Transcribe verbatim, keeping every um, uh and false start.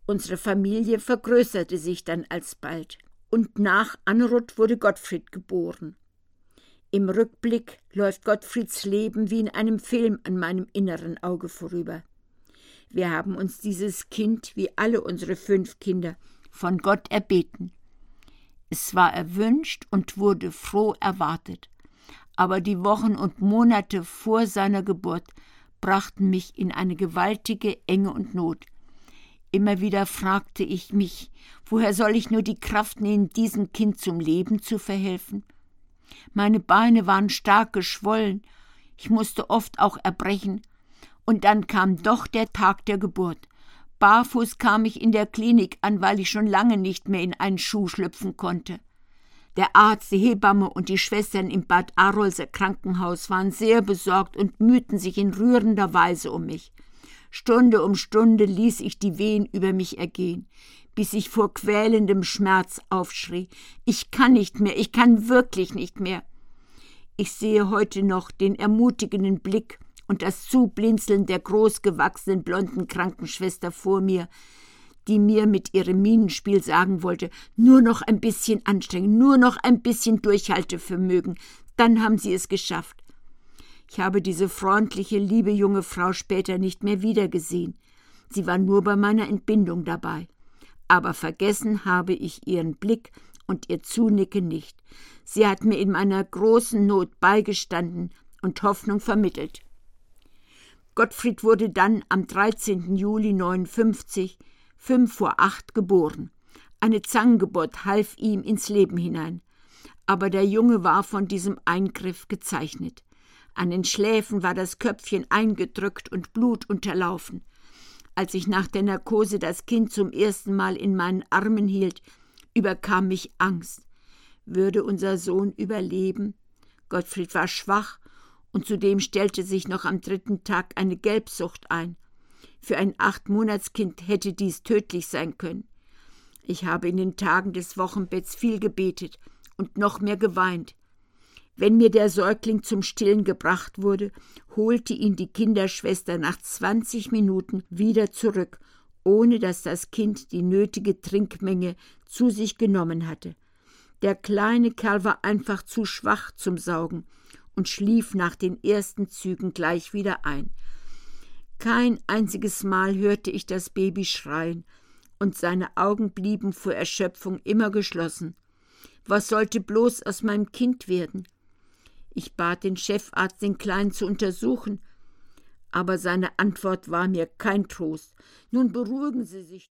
Unsere Familie vergrößerte sich dann alsbald, und nach Anrut wurde Gottfried geboren. Im Rückblick läuft Gottfrieds Leben wie in einem Film an meinem inneren Auge vorüber. Wir haben uns dieses Kind, wie alle unsere fünf Kinder, von Gott erbeten. Es war erwünscht und wurde froh erwartet. Aber die Wochen und Monate vor seiner Geburt brachten mich in eine gewaltige Enge und Not. Immer wieder fragte ich mich, woher soll ich nur die Kraft nehmen, diesem Kind zum Leben zu verhelfen? Meine Beine waren stark geschwollen, ich musste oft auch erbrechen, und dann kam doch der Tag der Geburt. Barfuß kam ich in der Klinik an, weil ich schon lange nicht mehr in einen Schuh schlüpfen konnte. Der Arzt, die Hebamme und die Schwestern im Bad Arolser Krankenhaus waren sehr besorgt und mühten sich in rührender Weise um mich. Stunde um Stunde ließ ich die Wehen über mich ergehen, bis ich vor quälendem Schmerz aufschrie. Ich kann nicht mehr, ich kann wirklich nicht mehr. Ich sehe heute noch den ermutigenden Blick und das Zublinzeln der großgewachsenen blonden Krankenschwester vor mir, die mir mit ihrem Minenspiel sagen wollte, nur noch ein bisschen anstrengen, nur noch ein bisschen Durchhaltevermögen, dann haben Sie es geschafft. Ich habe diese freundliche, liebe junge Frau später nicht mehr wiedergesehen. Sie war nur bei meiner Entbindung dabei. Aber vergessen habe ich ihren Blick und ihr Zunicken nicht. Sie hat mir in meiner großen Not beigestanden und Hoffnung vermittelt. Gottfried wurde dann am dreizehnten Juli neunundfünfzig, fünf vor acht, geboren. Eine Zangengeburt half ihm ins Leben hinein. Aber der Junge war von diesem Eingriff gezeichnet. An den Schläfen war das Köpfchen eingedrückt und Blut unterlaufen. Als ich nach der Narkose das Kind zum ersten Mal in meinen Armen hielt, überkam mich Angst. Würde unser Sohn überleben? Gottfried war schwach und zudem stellte sich noch am dritten Tag eine Gelbsucht ein. Für ein Achtmonatskind hätte dies tödlich sein können. Ich habe in den Tagen des Wochenbetts viel gebetet und noch mehr geweint. Wenn mir der Säugling zum Stillen gebracht wurde, holte ihn die Kinderschwester nach zwanzig Minuten wieder zurück, ohne dass das Kind die nötige Trinkmenge zu sich genommen hatte. Der kleine Kerl war einfach zu schwach zum Saugen und schlief nach den ersten Zügen gleich wieder ein. Kein einziges Mal hörte ich das Baby schreien, und seine Augen blieben vor Erschöpfung immer geschlossen. Was sollte bloß aus meinem Kind werden? Ich bat den Chefarzt, den Kleinen zu untersuchen, aber seine Antwort war mir kein Trost. Nun beruhigen Sie sich.